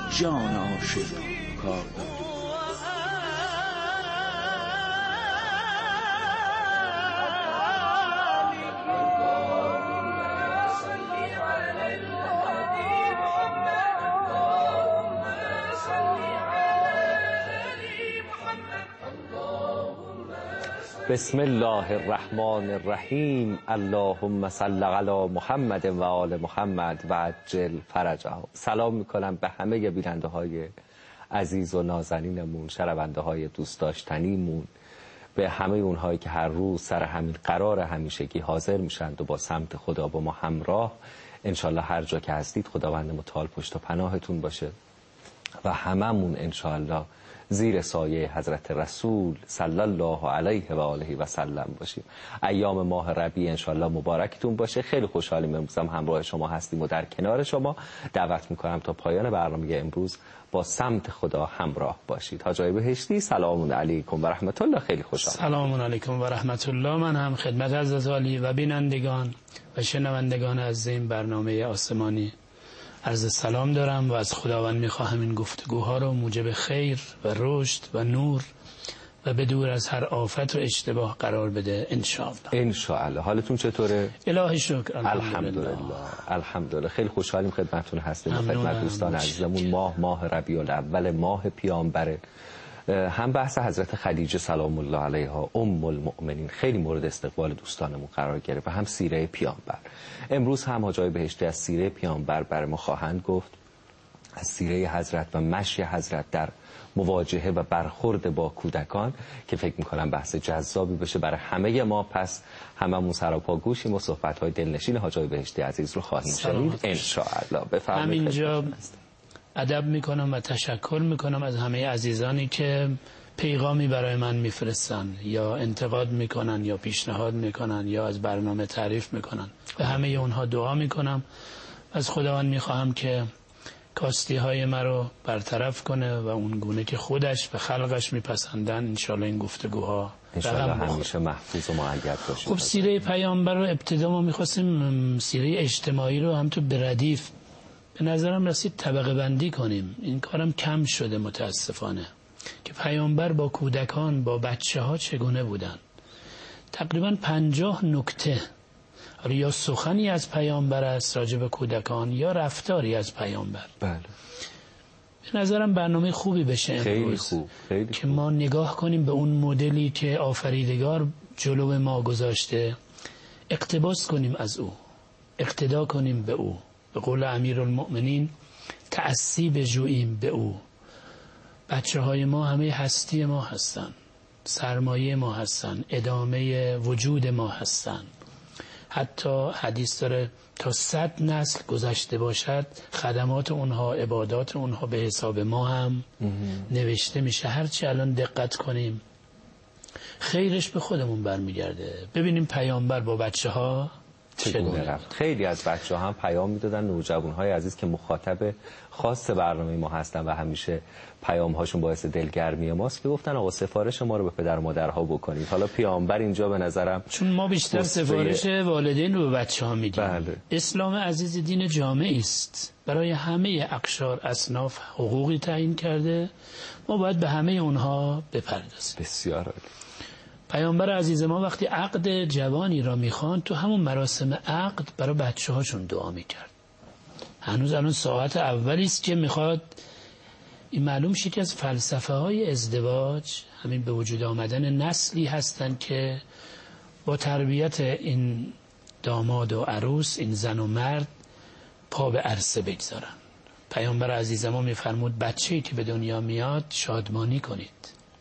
جان عاشق کار دارد. بسم الله الرحمن الرحیم. اللهم صل علی محمد و آل محمد و عجل فرجهم. سلام میکنم به همه بیننده های عزیز و نازنینمون، شنونده های دوست داشتنیمون، به همه اونهایی که هر روز سر همین قرار همیشگی حاضر میشند و با سمت خدا با ما همراه. انشالله هر جا که هستید خداوند متعال پشت و پناهتون باشه و هممون انشالله زیر سایه حضرت رسول صلی الله علیه و آله و سلم باشیم. ایام ماه ربیع انشالله مبارکتون باشه. خیلی خوشحالیم امروز هم همراه شما هستیم و در کنار شما. دعوت میکنم تا پایان برنامه امروز با سمت خدا همراه باشید. حاج آقای بهشتی سلام علیکم و رحمت الله. خیلی خوشحالم. سلام علیکم و رحمت الله. من هم خدمت حضرت عالی و بینندگان و شنوندگان از این برنامه آسمانی عرض سلام دارم و از خداوند میخواهم این گفتگوها رو موجب خیر و رشد و نور و به دور از هر آفت و اشتباه قرار بده انشاءالله. حالتون چطوره؟ الهی شکر. الحمدلله. خیلی خوشحالیم خدمتتون هستیم. خدمت دوستان عزیزمون ماه ربیع الاول، ماه پیامبره. هم بحث حضرت خدیجه سلام الله علیها ام المؤمنین خیلی مورد استقبال دوستانمون قرار گرفت و هم سیره پیامبر. امروز هم حاج آقای بهشتی از سیره پیامبر برای ما خواهند گفت، از سیره حضرت و مشی حضرت در مواجهه و برخورد با کودکان که فکر میکنم بحث جذابی بشه برای همه ما. پس هممون سراپا گوشیم و صحبت‌های دلنشین حاج آقای بهشتی عزیز رو خواهیم شنید ان شاء الله. بفرمایید. همینجا ادب میکنم و تشکر میکنم از همه عزیزانی که پیغامی برای من میفرستن یا انتقاد میکنن یا پیشنهاد میکنن یا از برنامه تعریف میکنن. به همه اونها دعا میکنم. از خداوند میخواهم که کاستی های ما رو برطرف کنه و اون گونه که خودش به خلقش میپسندن انشالله این گفتگوها انشالله همیشه محفوظ و مؤید باشه. خب سیره پیامبر رو ابتدا ما میخواستیم سیره اجتماعی رو هم تو به ردیف به نظرم رسید طبقه بندی کنیم. این کارم کم شده متاسفانه که پیامبر با کودکان با بچه ها چگونه بودن. تقریبا 50 نکته یا سخنی از پیامبر است راجع به کودکان یا رفتاری از پیامبر. بله. به نظرم برنامه خوبی بشه امروز. خیلی که ما نگاه کنیم به اون مدلی که آفریدگار جلو ما گذاشته، اقتباس کنیم از او، اقتدا کنیم به او. به قول امیرالمؤمنین تأسی بجوییم به او. بچه های ما همه هستی ما هستن، سرمایه ما هستن، ادامه وجود ما هستن. حتی حدیث داره تا 100 نسل گذشته باشد خدمات اونها، عبادات اونها به حساب ما هم نوشته میشه. هرچی الان دقت کنیم خیرش به خودمون برمیگرده. ببینیم پیامبر با بچه ها چگونه رفت. خیلی از بچه ها هم پیام میدادن، نوجوانهای عزیز که مخاطب خاص برنامه ما هستن و همیشه پیام هاشون باعث دلگرمی ماست که گفتن آقا سفارش ما رو به پدر و مادرها بکنید. حالا پیامبر اینجا به نظرم چون ما بیشتر سفارش والدین رو به بچه ها میدیم. بله. اسلام عزیز دین جامعی است، برای همه اقشار اصناف حقوقی تعیین کرده، ما باید به همه اونها بپردازیم. بسیار عالی. پیامبر عزیز ما وقتی عقد جوانی را میخوان تو همون مراسم عقد برای بچه هاشون دعا میکرد. هنوز الان ساعت اولی است که میخواد این معلوم شه که از فلسفه های ازدواج همین به وجود آمدن نسلی هستن که با تربیت این داماد و عروس، این زن و مرد، پا به عرصه بگذارن. پیامبر عزیز ما میفرمود بچه‌ای که به دنیا میاد شادمانی کنید،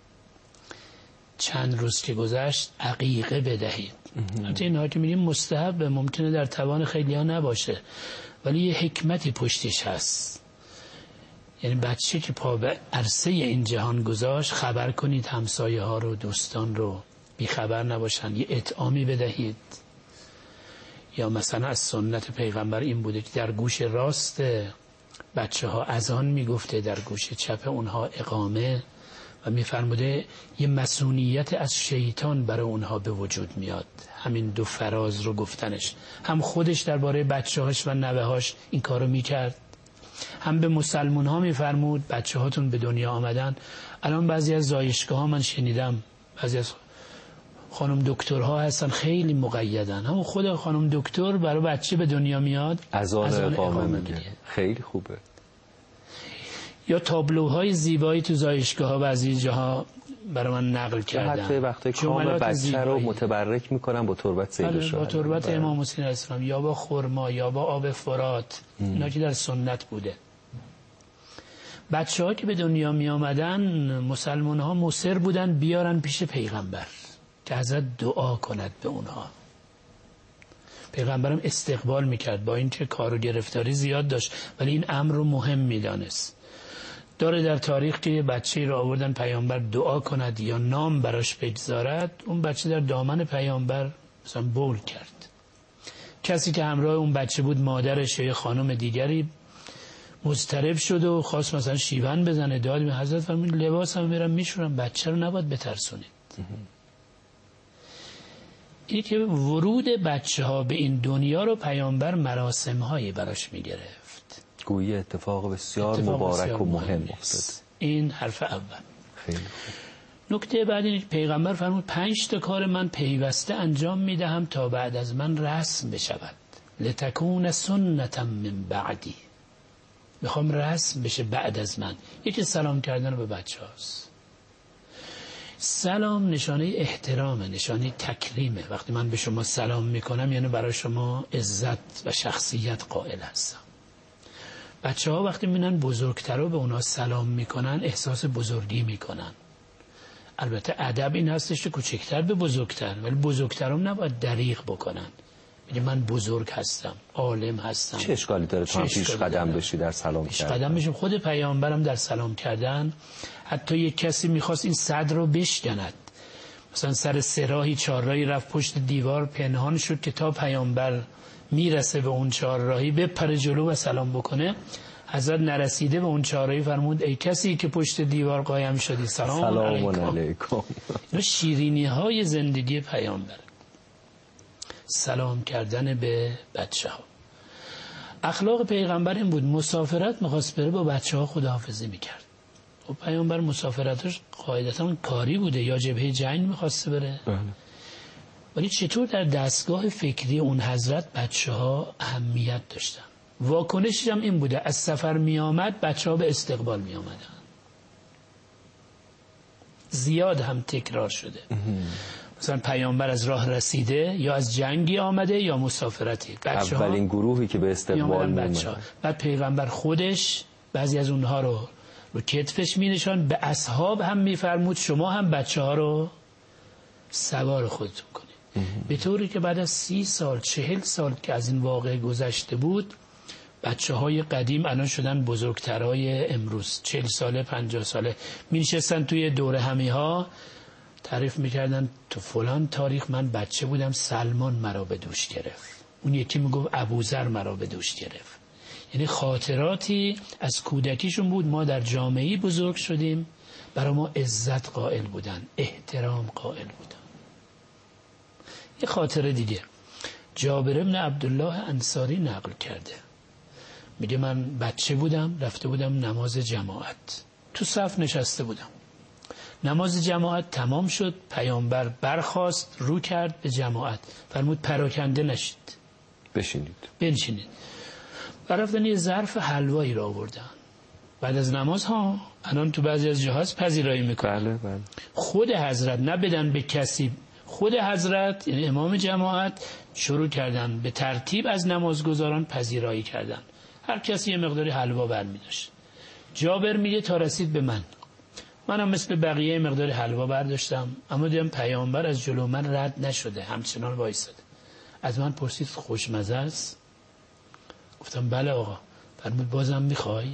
چند روز که گذشت عقیقه بدهید. البته اینها که میگیم مستحب ممکنه در توان خیلی ها نباشه، ولی یه حکمتی پشتش هست. یعنی بچه که پا به عرصه این جهان گذاشت خبر کنید همسایه ها رو، دوستان رو، بی خبر نباشن، یه اطعامی بدهید. یا مثلا از سنت پیغمبر این بوده که در گوش راست بچه ها اذان میگفته، در گوش چپ اونها اقامه، و میفرموده یه مسئولیت از شیطان برای اونها به وجود میاد. همین دو فراز رو گفتنش، هم خودش درباره بچه‌هاش و نوه‌هاش این کارو میکرد، هم به مسلمون ها میفرمود بچه هاتون به دنیا آمدن. الان بعضی از زایشگاه ها من شنیدم بعضی از خانم دکترها هستن خیلی مقیدن، همون خود خانم دکتر برای بچه به دنیا میاد اذان اقامه میگه. خیلی خوبه. یا تابلوهای زیبایی تو زایشگاه ها بعضی جاها برای من نقل کردن، حتی وقتی کام بچه رو متبرک میکنن با تربت سید الشهدا، با تربت امام حسین علیه السلام، یا با خرما یا با آب فرات. اینا که در سنت بوده. بچه ها که به دنیا می آمدن مسلمان ها مصر بودن بیارن پیش پیغمبر که حضرت دعا کند به اونها. پیغمبرم استقبال میکرد، با این که کار و گرفتاری زیاد داشت ولی این امر رو مهم میدانست. داره در تاریخ که یه بچه‌ای رو آوردن پیامبر دعا کند یا نام براش بگذارد، اون بچه در دامن پیامبر مثلا بول کرد. کسی که همراه اون بچه بود مادرش یا یه خانم دیگری مضطرب شد و خواست مثلا شیون بزنه، داد به حضرت فرمود لباسم میرم میشورم، بچه رو نباید بترسونید. اینی که ورود بچه ها به این دنیا رو پیامبر مراسم هایی براش میگرفت. گویی اتفاق بسیار مبارک و مهم افتاد. این حرف اول. خیلی نکته بعد این پیغمبر فرمود 5 تا کار من پیوسته انجام میدهم تا بعد از من رسم بشود. لتکون سنتا من بعدی. میخوام رسم بشه بعد از من. یکی سلام کردن به بچه هاست. سلام نشانه احترامه، نشانه تکریمه. وقتی من به شما سلام میکنم یعنی برای شما عزت و شخصیت قائل هستم. بچه ها وقتی میبینن بزرگترها به اونا سلام میکنن احساس بزرگی میکنن. البته ادب این هستش که کوچکتر به بزرگتر، ولی بزرگترم نباید دریغ بکنن. میگه من بزرگ هستم، عالم هستم. چه اشکالی داره تو پیش قدم بشی در سلام کردن؟ پیش قدم بشیم. خود پیامبرم در سلام کردن حتی یک کسی میخواست این صدر رو بشکند، مثلا سر سراحی چهارراهی رفت پشت دیوار پنهان شد که تا پیامبر میرسه به اون چهارراهی بپره جلو و سلام بکنه. حضرت نرسیده به اون چهارراهی فرمود ای کسی که پشت دیوار قایم شدی سلام علیکم. این شیرینی های زندگی پیامبر، سلام کردن به بچه ها. اخلاق پیغمبر این بود، مسافرت میخواست بره با بچه ها خداحافظی میکرد. و پیامبر مسافرتش قاعدتا کاری بوده، یا جبهه جنگ میخواسته بره. ولی چطور در دستگاه فکری اون حضرت بچه ها اهمیت داشتن. واکنشش هم این بوده، از سفر می آمد بچه ها به استقبال می آمدن. زیاد هم تکرار شده. مثلا پیامبر از راه رسیده یا از جنگی آمده یا مسافرتی، اولین گروهی که به استقبال می آمد. بعد پیغمبر خودش بعضی از اونها رو کتفش می نشان، به اصحاب هم می فرمود شما هم بچه ها رو سوار خودتون کنید. به طوری که بعد از 30 سال 40 سال که از این واقعه گذشته بود، بچه های قدیم الان شدن بزرگترهای امروز، 40 ساله 50 ساله می نشستن توی دوره همی ها تعریف میکردن تو فلان تاریخ من بچه بودم سلمان مرا به دوش گرفت، اون یکی میگفت ابوذر مرا به دوش گرفت. یعنی خاطراتی از کودکیشون بود. ما در جامعه‌ای بزرگ شدیم برای ما عزت قائل بودن، احترام قائل بودن. یه خاطره دیگه جابر بن عبدالله انصاری نقل کرده، میگه من بچه بودم رفته بودم نماز جماعت، تو صف نشسته بودم، نماز جماعت تمام شد، پیامبر برخاست رو کرد به جماعت فرمود پراکنده نشید، بنشینید. و رفتن یه ظرف حلوایی را آوردن بعد از نماز ها. الان تو بعضی از جاها پذیرایی میکنن. بله. خود حضرت نه بدن به کسی، خود حضرت یعنی امام جماعت شروع کردن به ترتیب از نمازگزاران پذیرایی کردن. هر کسی یه مقداری حلوا برمی داشت. جابر میگه تا رسید به منم مثل بقیه مقداری حلوا برداشتم، اما دیدم پیامبر از جلو من رد نشده، همچنان وایساده. از من پرسید خوشمزه است؟ گفتم بله آقا. فرمود بازم میخوای؟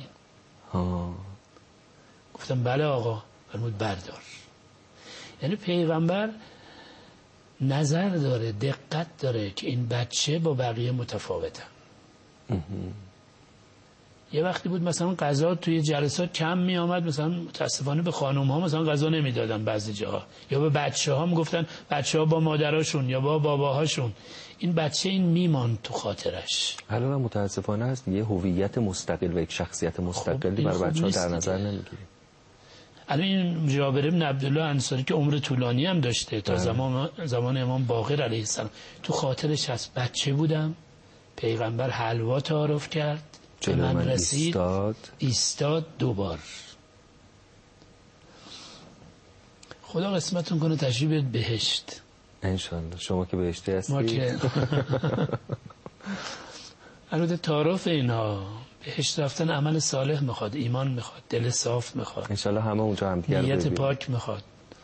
گفتم بله آقا. فرمود بردار. یعنی پیغمبر نظر داره، دقت داره که این بچه با بقیه متفاوته. یه وقتی بود مثلا غذا توی جلسات کم می آمد، مثلا متاسفانه به خانم ها مثلا غذا نمیدادن بعضی جاها، یا به بچه ها میگفتن بچه ها با مادراشون یا با باباهاشون. این بچه این میمان تو خاطرش. الان هم متاسفانه هست یه هویت مستقل و یک شخصیت مستقلی برای بچه‌ها در نظر نمیگیریم. الان این جابر بن عبدالله انصاری که عمر طولانی هم داشته تا زمان امام باقر علیه السلام، تو خاطرش هست بچه بودم پیغمبر حلوا تعارف کرد، به من رسید، ایستاد 2 بار. خدا قسمتون کنه تشریف بیارید بهشت انشالله. شما که بهشتی هستی. ما که البته تعارف اینا بهشت رفتن عمل صالح میخواد، ایمان میخواد، دل صاف میخواد، انشالله همه اونجا هم دیگر نیت پاک میخواد.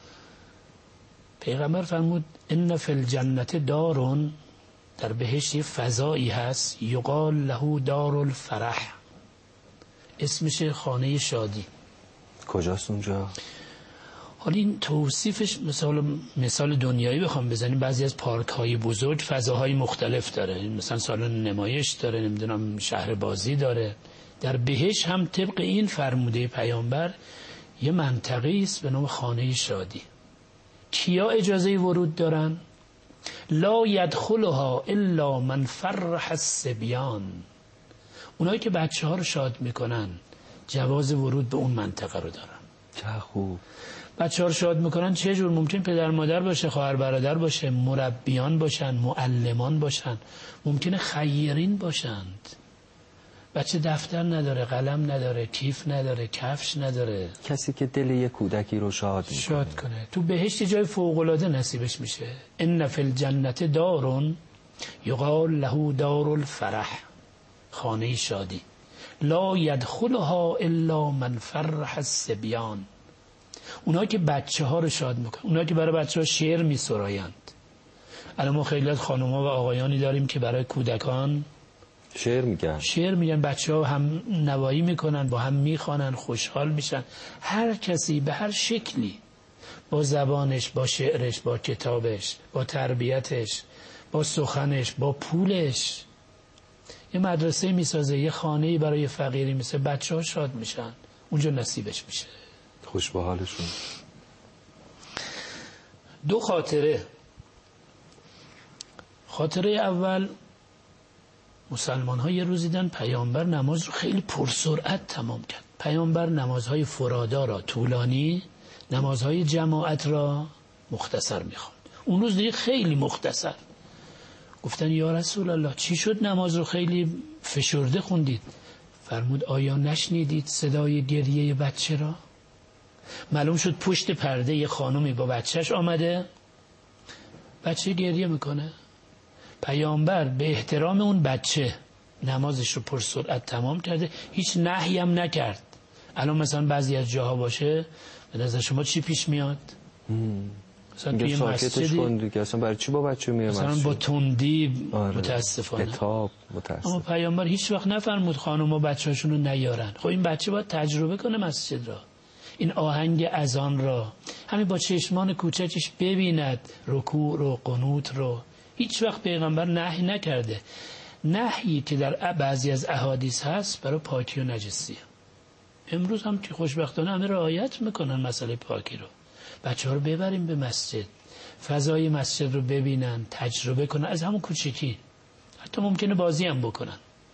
پیغمبر فرمود ان فی الجنة دارون، در بهشت یه فضایی هست، یقال له دار الفرح، اسمش خانه شادی. کجاست اونجا؟ حالا این توصیفش مثال دنیایی بخوام بزنیم، بعضی از پارک های بزرگ فضاهای مختلف داره، مثلا سالن نمایش داره، نمیدونم شهر بازی داره. در بهشت هم طبق این فرموده پیامبر یه منطقه است به نام خانه شادی. کیا اجازه ورود دارن؟ لا یدخلها الا من فرح الصبیان، اونایی که بچه ها رو شاد میکنن جواز ورود به اون منطقه رو دارن. چه خوب. بچه ها رو شاد میکنن چه جور؟ ممکن پدر مادر باشه، خواهر برادر باشه، مربیان باشن، معلمان باشن، ممکنه خیرین باشند. بچه دفتر نداره، قلم نداره، کیف نداره، کفش نداره، کسی که دل یک کودکی رو شاد کنه. تو بهشت جای فوق‌العاده نصیبش میشه. ان فی الجنة دار یقال له دار الفرح، خانه شادی. لا یدخلها الا من فرح الصبیان، اونایی که بچه ها رو شاد میکنن، اونایی که برای بچه ها شعر میسرایند. الان ما خیلی از خانم ها و آقایانی داریم که برای کودکان شعر میگن، بچه ها هم نوایی میکنن، با هم میخوانن، خوشحال میشن. هر کسی به هر شکلی، با زبانش، با شعرش، با کتابش، با تربیتش، با سخنش، با پولش یه مدرسه میسازه، یه خانه‌ای برای فقیری میسازه، بچه ها شاد میشن، اونجا نصیبش میشه، خوش به حالشون. 2 خاطره اول، مسلمان ها یه روز دیدن پیامبر نماز رو خیلی پرسرعت تمام کرد. پیامبر نمازهای فرادا را طولانی، نمازهای جماعت را مختصر میخوند. اون روز دیگه خیلی مختصر. گفتن یا رسول الله چی شد نماز رو خیلی فشرده خوندید؟ فرمود آیا نشنیدید صدای گریه بچه را؟ معلوم شد پشت پرده یه خانومی با بچهش آمده، بچه گریه میکنه. پیامبر به احترام اون بچه نمازش رو پرسرعت تمام کرده، هیچ نهی هم نکرد. الان مثلا بعضی از جاها باشه به نظر شما چی پیش میاد؟ مثلا توی مسجدی که اصلا برای چی با بچه میاد مثلا با تندی متاسفانه. اما پیامبر هیچ وقت نفرمود خانم و بچه‌هاشون رو نیارن. خب این بچه باید تجربه کنه مسجد را، این آهنگ اذان را همین با چشمان کوچکش ببیند، رکوع رو، قنوت رو. هیچ وقت پیغمبر نهی نکرده. نهی که در بعضی از احادیث هست برای پاکی و نجسی. امروز هم که خوشبختانه همه رعایت میکنن مسئله پاکی رو. بچه‌ها رو ببریم به مسجد، فضای مسجد رو ببینن، تجربه کنن از همون کوچکی، حتی ممکنه بازی هم بکنن.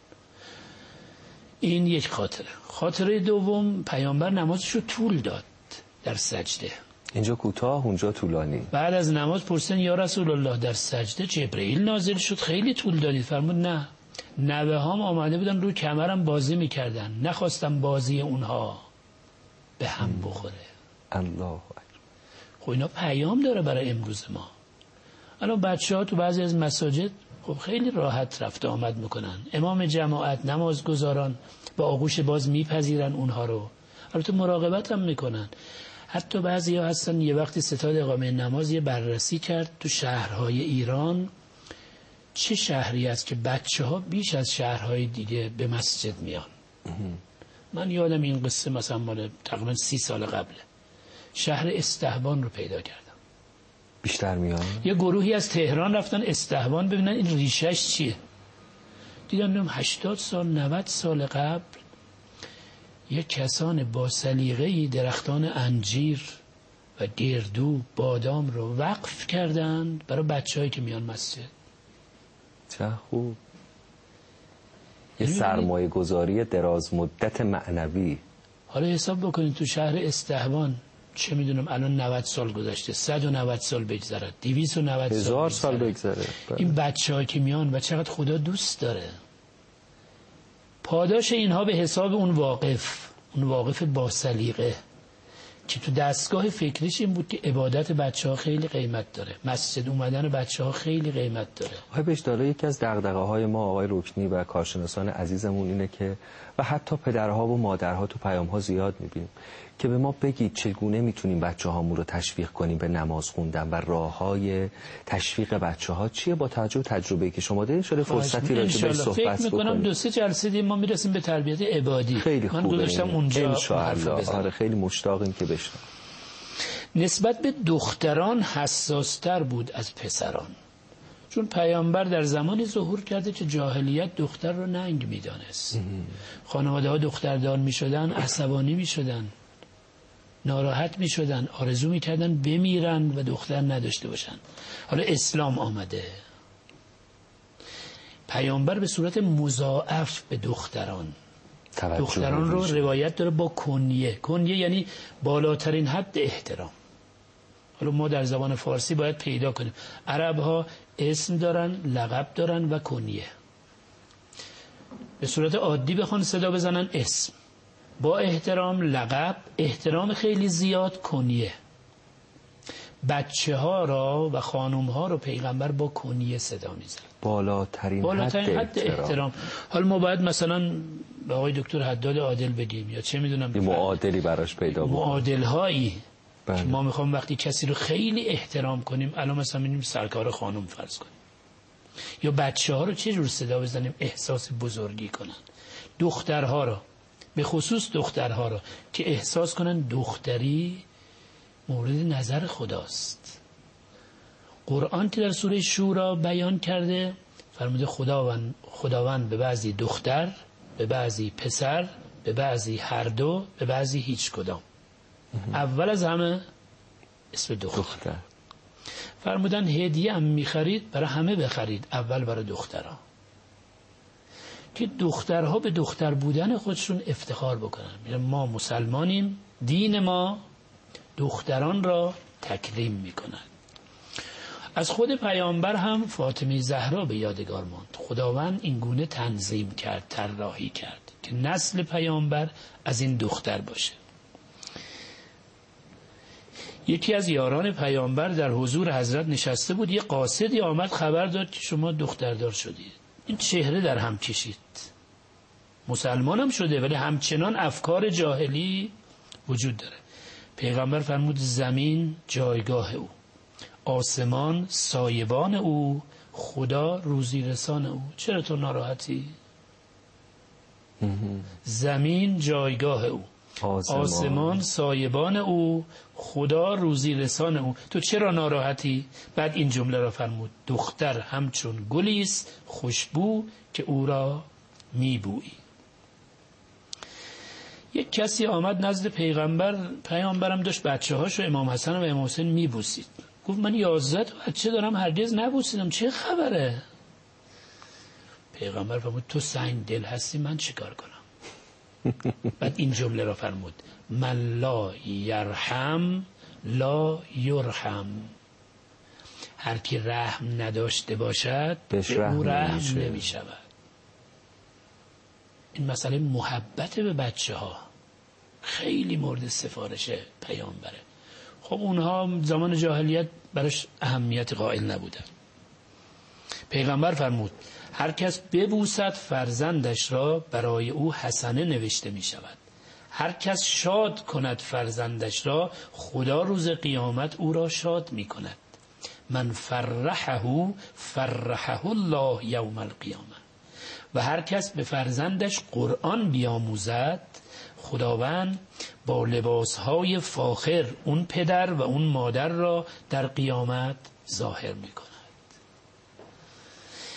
این یک خاطره. خاطره دوم، پیامبر نمازش رو طول داد در سجده. اینجا کوتاه اونجا طولانی. بعد از نماز پرسیدن یا رسول الله در سجده جبرئیل نازل شد خیلی طول دادید؟ فرمود نه، نوه هام آمده بودن روی کمرم بازی میکردن، نخواستم بازی اونها به هم بخوره. الله اکبر. خب اینا پیام داره برای امروز ما. الان بچه‌ها تو بعضی از مساجد خب خیلی راحت رفت آمد میکنن، امام جماعت، نمازگزاران با آغوش باز میپذیرن اونها رو، البته مراقبت هم میکنن. حتی بعضی ها هستن یه وقتی ستاد اقامه نماز یه بررسی کرد تو شهرهای ایران چه شهری است که بچه ها بیش از شهرهای دیگه به مسجد میان. من یادم این قصه مثلا مال تقریبا 30 سال قبله. شهر استهبان رو پیدا کردم. بیشتر میان. یه گروهی از تهران رفتن استهبان ببینن این ریشش چیه. دیدم 80 سال 90 سال قبل یک کسان با سلیقه‌ای درختان انجیر و گردو بادام رو وقف کردند برای بچه‌هایی که میان مسجد. چه خوب. یه سرمایه گذاری دراز مدت معنوی. حالا حساب بکنید تو شهر استهوان چه میدونم الان 90 سال گذشته، 190 سال بگذرد، 290 سال، 1000 سال بگذره. این بچه‌ها که میان و چقدر خدا دوست داره. پاداش اینها به حساب اون واقف با سلیقه که تو دستگاه فکریش این بود که عبادت بچه‌ها خیلی قیمت داره، مسجد اومدن بچه‌ها خیلی قیمت داره. آقای بهشت‌آلا، یکی از دغدغه‌های ما آقای رکنی و کارشناسان عزیزمون اینه که و حتی پدرها و مادرها تو پیام‌ها زیاد می‌بینیم که به ما بگید چگونه میتونیم بچه‌هامون رو تشویق کنیم به نماز خوندن و راه‌های تشویق بچه‌ها چیه؟ با توجه به تجربه‌ای که شما دارین شده فرصتی راجع بهش صحبت بکنیم. فکر می‌کنم 2-3 جلسه دیگه ما میرسیم به تربیت عبادی. خیلی خوبه. من گذاشتم اونجا حرف بزنم. آره خیلی مشتاقیم که بشنویم. نسبت به دختران حساس‌تر بود از پسران، چون پیامبر در زمانی ظهور کرده که جاهلیت دختر رو ننگ می‌دانست. خانواده‌ها دختردار می‌شدن، عصبانی می‌شدن، ناراحت می‌شدن، آرزو می‌کردن بمیرن و دختر نداشته باشن. حالا اسلام آمده، پیامبر به صورت مضاعف به دختران رو روایت داره با کنیه یعنی بالاترین حد احترام. حالا ما در زبان فارسی باید پیدا کنیم، عرب ها اسم دارن، لقب دارن و کنیه. به صورت عادی بخوان صدا بزنن اسم، با احترام لقب، احترام خیلی زیاد کنیه. بچه ها را و خانم ها رو پیغمبر با کنیه صدا میزن، بالاترین حد احترام. حالا ما باید مثلا به آقای دکتر حداد عادل بگیم یا چه میدونم یه معادلی براش پیدا کنیم، معادل هایی که ما میخوام وقتی کسی رو خیلی احترام کنیم، الان مثلا میگیم سرکار خانم فرض کنیم، یا بچه ها رو چه جور صدا بزنیم احساس بزرگی کنن. دخترها رو به خصوص دخترها رو که احساس کنن دختری مورد نظر خداست. قرآن که در سوره شورا بیان کرده فرموده خداوند به بعضی دختر، به بعضی پسر، به بعضی هر دو، به بعضی هیچ کدام. اول از همه اسم دختر. فرمودن هدیه هم میخرید برای همه بخرید، اول برای دخترها، که دخترها به دختر بودن خودشون افتخار بکنن. ما مسلمانیم، دین ما دختران را تکریم میکنن. از خود پیامبر هم فاطمه زهرا به یادگار ماند. خداوند این گونه تنظیم کرد، طراحی کرد که نسل پیامبر از این دختر باشه. یکی از یاران پیامبر در حضور حضرت نشسته بود، یه قاصدی آمد خبر داد که شما دختردار شدید. این چهره در هم کشید، مسلمان هم شده ولی همچنان افکار جاهلی وجود داره. پیغمبر فرمود زمین جایگاه او، آسمان سایبان او، خدا روزی رسان او. چرا تو ناراحتی؟ زمین جایگاه او، آسمان سایبان او، خدا روزی رسان او. تو چرا ناراحتی؟ بعد این جمله را فرمود دختر همچون گلیست خوشبو که او را میبویی. یک کسی آمد نزد پیامبرم داشت بچه هاشو امام حسن و امام حسین میبوسید. گفت من 11 بچه دارم هرگز نبوسیدم، چه خبره؟ پیغمبر فرمود تو سنگ دل هستی، من چیکار کنم؟ بعد این جمله را فرمود من لا یرحم لا یرحم. هر کی رحم نداشته باشد به او رحم نمی شود. این مسئله محبت به بچه ها خیلی مورد سفارش پیامبره. خب اونها زمان جاهلیت براش اهمیت قائل نبودن. پیغمبر فرمود هر کس ببوسد فرزندش را برای او حسنه نوشته می شود. هر کس شاد کند فرزندش را خدا روز قیامت او را شاد می کند. من فرحه فرحه الله یوم القیامه. و هر کس به فرزندش قرآن بیاموزد خداوند با لباسهای فاخر اون پدر و اون مادر را در قیامت ظاهر می کند.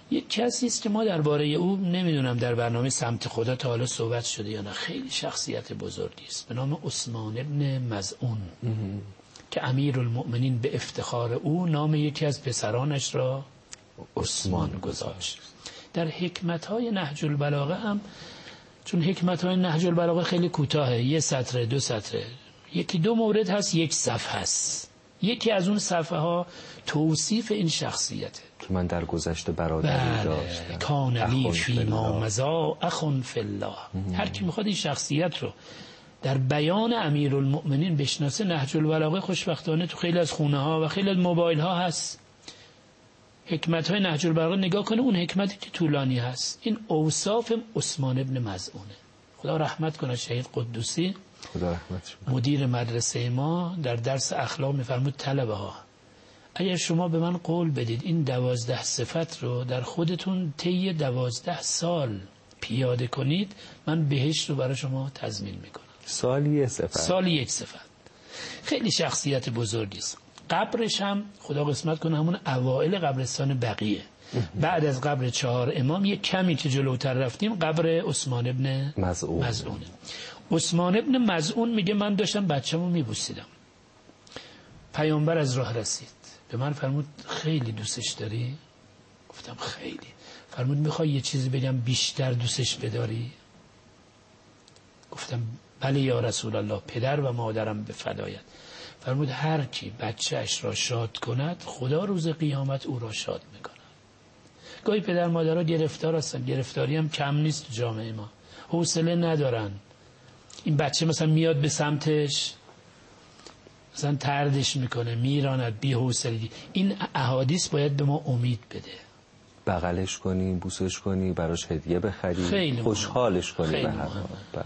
یک کسی است که ما درباره او نمیدونم در برنامه سمت خدا تا حالا صحبت شده یا نه، خیلی شخصیت بزرگی است به نام عثمان ابن مظعون که امیرالمؤمنین به افتخار او نام یکی از پسرانش را عثمان گذاشت. در حکمت‌های نهج البلاغه هم، چون حکمت‌های نهج البلاغه خیلی کوتاهه، یه سطر 2 سطر، یکی 2 مورد هست، 1 صفحه هست. یکی از اون صفحه ها توصیف این شخصیته که من در گذشته برادری داشتم، کان لی فی ما مضی اخ فی الله. هر کی میخواد این شخصیت رو در بیان امیرالمؤمنین بشناسه، نهج البلاغه خوشبختانه تو خیلی از خونه ها و خیلی از موبایل ها هست. حکمت های نهج البلاغه نگاه کنه، اون حکمتی که طولانی هست. این اوصاف عثمان ابن مظعونه. خدا رحمت کنه شهید قدوسی، خدا رحمتش کنه، مدیر مدرسه ما، در درس اخلاق میفرمود طلبه ها اگر شما به من قول بدید این 12 صفت رو در خودتون طی 12 سال پیاده کنید، من بهشت رو برای شما تضمین میکنم. سالی 1 صفت، سالی 1 صفت. خیلی شخصیت بزرگی است. قبرش هم خدا قسمت کنه همون اوائل قبرستان بقیه، بعد از قبر 4 امام یک کمی که جلوتر رفتیم قبر عثمان ابن مظعونه. عثمان ابن مظعون میگه من داشتم بچه‌مو میبوسیدم، پیامبر از راه رسید به من فرمود خیلی دوستش داری؟ گفتم خیلی. فرمود میخوای یه چیزی بگم بیشتر دوستش بداری؟ گفتم بله یا رسول الله، پدر و مادرم به فدایت. فرمود هر کی بچه‌اش را شاد کند خدا روز قیامت او را شاد میکند. گاهی پدر مادرها گرفتار هستن، گرفتاری هم کم نیست تو جامعه ما، حوصله ندارن. این بچه مثلا میاد به سمتش مثلا طردش میکنه، میراند، بی‌حوصلگی. این احادیث باید به ما امید بده. بغلش کنی، بوسش کنی، براش هدیه بخری، خیلی خوشحالش کنی خیلی به هر حال. بله.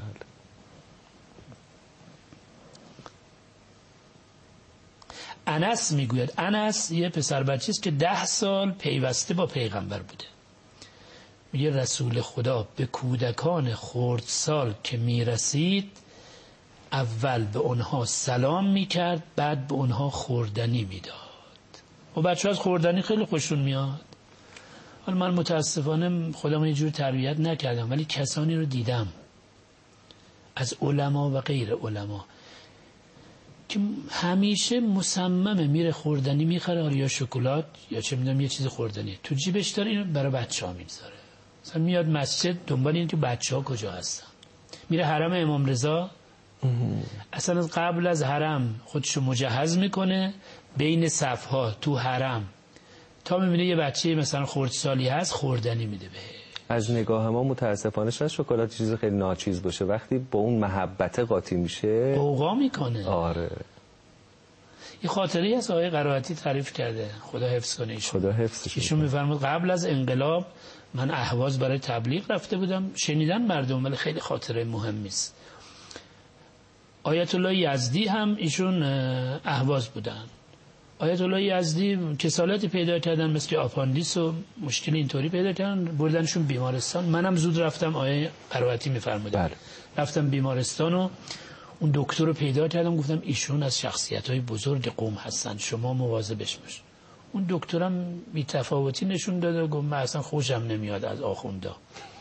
انس میگوید، انس یه پسر بچه است که 10 سال پیوسته با پیغمبر بوده. میگه رسول خدا به کودکان خردسال که میرسید اول به اونها سلام میکرد، بعد به اونها خوردنی میداد. و بچه از خوردنی خیلی خوشون میاد. حالا من متاسفانه خودم یه جور تربیت نکردم، ولی کسانی رو دیدم از علما و غیر علما که همیشه مصممه میره خوردنی میخره، یا شکلات یا چه میدونم یه چیز خوردنی تو جیبش داره، اینو برای بچه‌ها میذاره. مثلا میاد مسجد دنبال این که بچه‌ها کجا هستن. میره حرم امام رضا، اصلا قبل از حرم خودشو مجهز میکنه، بین صفها تو حرم تا میبینه یه بچه مثلا خردسالی هست خوردنی میده به. از نگاه ما متاسفانه شاید شکلات چیز خیلی ناچیز باشه، وقتی با اون محبت قاطی میشه قوقا میکنه. آره. یه خاطری از آقای قرائتی تعریف کرده، خدا حفظ کنه ایشون. خدا حفظش ایشون میفرمود قبل از انقلاب من اهواز برای تبلیغ رفته بودم، شنیدن مردم ولی خیلی خاطره مهمی است. آیت الله یزدی هم ایشون اهواز بودن. آیت الله یزدی کسالتی پیدا کردن، مثل آپاندیس و مشکل اینطوری پیدا کردن، بردنشون بیمارستان. منم زود رفتم، آیه قرائتی میفرمودن بله. رفتم بیمارستان و اون دکتر رو پیدا کردم، گفتم ایشون از شخصیت‌های بزرگ قوم هستن، شما مواظبش باش. اون دکترم بی‌تفاوتی نشون داد و گفت من اصلا خوشم نمیاد از آخوندا.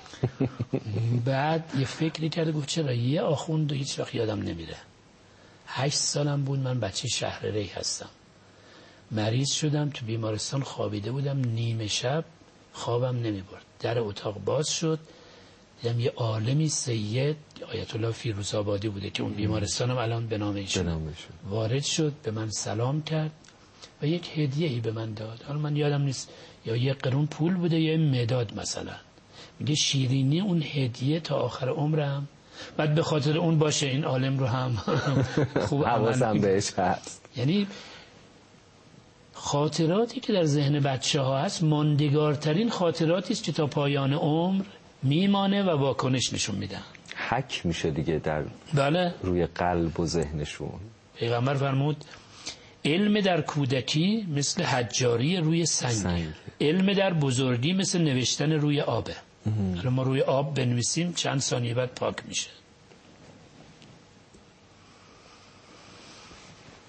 بعد یه فکری کرد، گفت چرا؟ یه آخوند هیچ وقت یادم نمیره. 8 سالم بود، من بچه شهر ری هستم، مریض شدم تو بیمارستان، خوابیده بودم، نیمه شب خوابم نمیبرد، در اتاق باز شد، دیدم یه عالمی سید آیت الله فیروزآبادی بوده که اون بیمارستانم الان به نام ایشون وارد شد، به من سلام کرد و یک هدیه‌ای به من داد. حالا من یادم نیست یا یه قرون پول بوده یا مداد مثلا. میگه شیرینی اون هدیه تا آخر عمرم، بعد به خاطر اون باشه این عالم رو هم خوب حواسم بهش هست. یعنی خاطراتی که در ذهن بچه ها هست ماندگارترین خاطراتی است که تا پایان عمر میمانه و واکنش نشون میدن، حک میشه دیگه در بله روی قلب و ذهنشون. پیغمبر فرمود علم در کودکی مثل حجاری روی سنگ. علم در بزرگی مثل نوشتن روی آبه. حالا ما روی آب بنویسیم چند ثانیه بعد پاک میشه.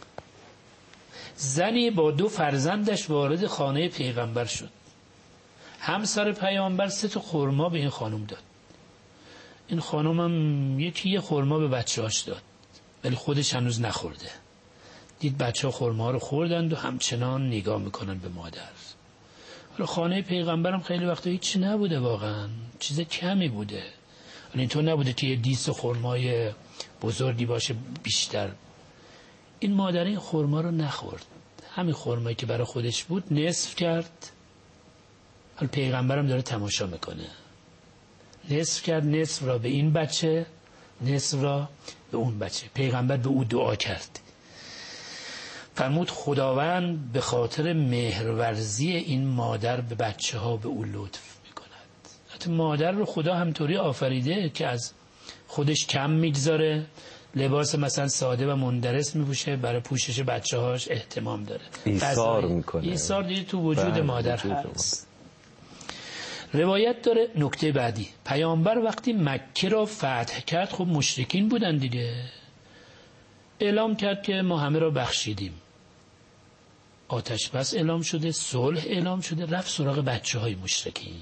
زنی با 2 فرزندش وارد خانه پیغمبر شد. همسر پیامبر 3 تا خرما به این خانم داد. این خانم هم یه خرما به بچه‌هاش داد، ولی خودش هنوز نخورده. دید بچه‌ها خرما رو خوردند و همچنان نگاه میکنن به مادر. حالا خانه پیغمبرم خیلی وقتا هیچ نبوده، واقعا چیز کمی بوده. ولی اینطور نبوده که یه دیس خرمای بزرگی باشه بیشتر. این مادر این خرما رو نخورد، همین خرمایی که برای خودش بود نصف کرد. حالا پیغمبرم داره تماشا میکنه. نصف کرد، نصف را به این بچه، نصف را به اون بچه. پیغمبر به او دعا کرد، فرمود خداوند به خاطر مهرورزی این مادر به بچه ها به او لطف میکند. حتی مادر رو خدا همطوری آفریده که از خودش کم میگذاره، لباس مثلا ساده و مندرس میپوشه، برای پوشش بچه هاش اهتمام داره، ایثار میکنه. ایثار دیگه تو وجود مادر هست. روایت داره. نکته بعدی، پیامبر وقتی مکه را فتح کرد، خب مشرکین بودن دیگه، اعلام کرد که ما همه را بخشیدیم. آتش بس اعلام شده، صلح اعلام شده، رفت سراغ بچه های مشرکین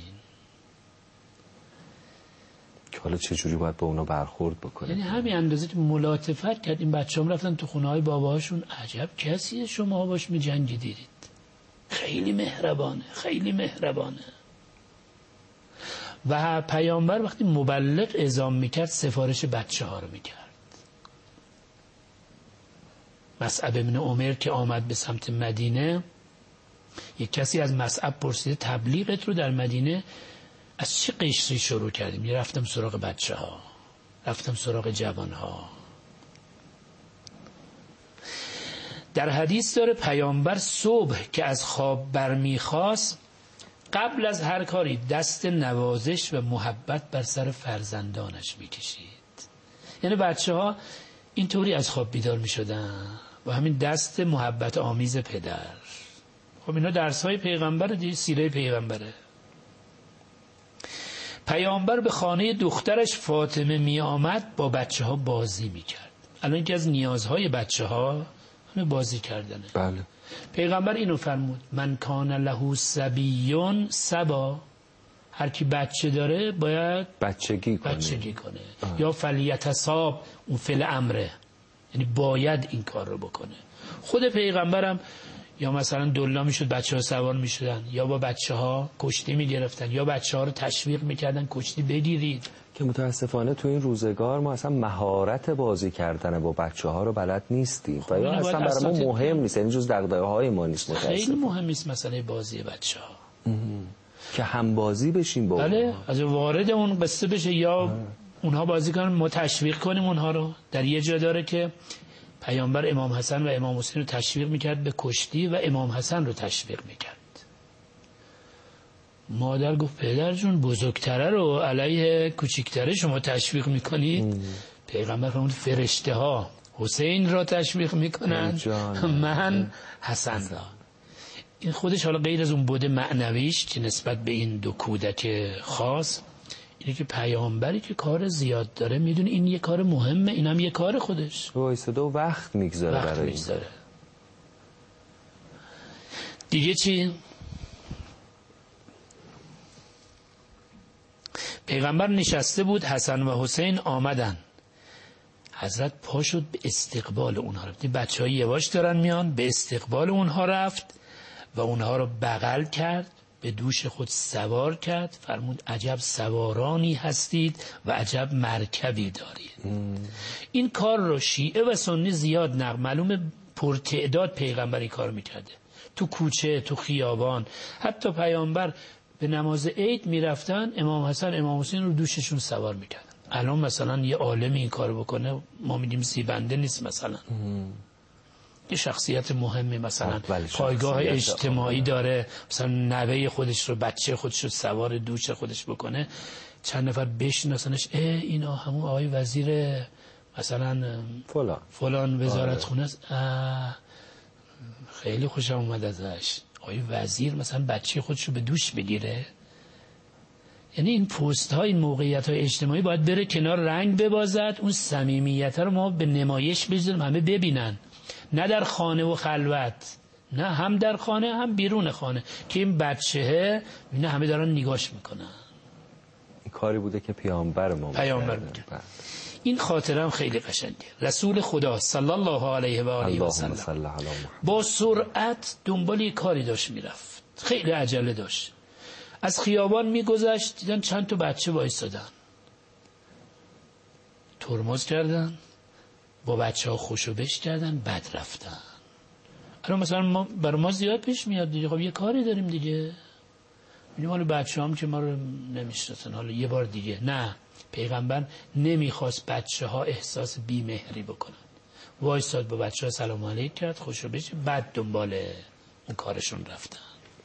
که حالا چجوری باید با اونا برخورد بکنه. یعنی همین اندازه که ملاطفت کرد. این بچه هم رفتن تو خونه های باباهاشون، عجب کسیه شما باش می جنگیدید، خیلی مهربانه، خیلی مهربانه. و پیامبر وقتی مبلغ اعزام میکرد سفارش بچه ها رو میکرد. مصعب بن عمر که آمد به سمت مدینه، یک کسی از مصعب پرسیده تبلیغت رو در مدینه از چه قشری شروع کردیم؟ رفتم سراغ بچه ها، رفتم سراغ جوان ها. در حدیث داره پیامبر صبح که از خواب برمیخواست، قبل از هر کاری دست نوازش و محبت بر سر فرزندانش میکشید. یعنی بچه ها اینطوری از خواب بیدار میشدن و همین دست محبت آمیز پدر. خب اینا درس های پیغمبر دیگه، سیره پیغمبره. پیامبر به خانه دخترش فاطمه می آمد، با بچه ها بازی می کرد. الان که از نیازهای بچه ها همه بازی کردنه. بله. پیغمبر اینو فرمود، من کان له صبیون صبا، هر کی بچه داره باید بچگی کنه. یا فلیتصاب، اون فعل امره، یعنی باید این کار رو بکنه. خود پیغمبرم یا مثلا دلا میشد بچه ها سوار میشدن، یا با بچه ها کشتی میگرفتن، یا بچه ها رو تشویق میکردن کشتی بگیرید. که متاسفانه تو این روزگار ما اصلا مهارت بازی کردن با بچه ها رو بلد نیستیم و یا اصلا برای ما مهم نیست، یعنی جز دغدغه های ما نیست. خیلی مهم نیست مسئله بازی بچه ها که هم بازی بشیم با بله، از وارد اون قصه بشه یا اونها بازی کنن، ما تشویق کنیم اونها رو. در یه جا داره که پیامبر امام حسن و امام حسین رو تشویق میکرد به کشتی و امام حسن رو تشویق میکرد. مادر گفت پدر جون بزرگتره رو علیه کوچیکتره شما تشویق میکنید. پیغمبر فرمود فرشته ها حسین را تشویق میکنن، من حسن را. این خودش حالا غیر از اون بود معنویش که نسبت به این دو کودک خاص، اینه که پیامبری که کار زیاد داره میدونه این یه کار مهمه، اینم یه کار خودش وایساده و وقت میگذاره برای این. دیگه چی؟ پیغمبر نشسته بود، حسن و حسین آمدن، حضرت پا شد به استقبال اونها رفت. بچه های یواش دارن میان، به استقبال اونها رفت و اونها رو بغل کرد، به دوش خود سوار کرد، فرمود عجب سوارانی هستید و عجب مرکبی دارید. این کار رو شیعه و سنی زیاد معلومه پرتعداد پیغمبری کار میکرده، تو کوچه، تو خیابان. حتی پیامبر به نماز عید میرفتن، امام حسن امام حسین رو دوششون سوار میکردن. الان مثلا یه عالمی این کار بکنه ما میگیم زیبنده نیست. مثلا یه شخصیت مهمی مثلا پایگاه اجتماعی داره، مثلا نوه خودش رو، بچه خودش رو سوار دوش خودش بکنه، چند نفر بشناسنش، اینا همون آقای وزیر مثلا فلان وزارت خونه است، خیلی خوشم اومد ازش، آقای وزیر مثلا بچه خودش رو به دوش بگیره. یعنی این پست ها، این موقعیت های اجتماعی باید بره کنار، رنگ ببازد، اون صمیمیت رو ما به نمایش بذاریم، همه ببینن، نه در خانه و خلوت، نه، هم در خانه هم بیرون خانه، که این بچهه نه همه دارن نگاش میکنن. این کاری بوده که پیامبر بوده. این خاطره هم خیلی قشنگه. رسول خدا صلی الله علیه و آله و سلم با سرعت دنبال یک کاری داشت میرفت، خیلی عجله داشت. از خیابان میگذشت، دیدن چند تا بچه وایسادن، ترمز کردن، با بچه ها خوشو بش کردن، بد رفتن. الان مثلا برای ما زیاد پیش میاد دیگه، خب یه کاری داریم دیگه، میگم حالا بچه هم که ما رو نمیشناسن، حالا یه بار دیگه. نه، پیغمبر نمیخواست بچه ها احساس بیمهری بکنن، وایساد با بچه ها سلام علیک کرد، خوشو بشه، بعد دنبال اون کارشون رفتن.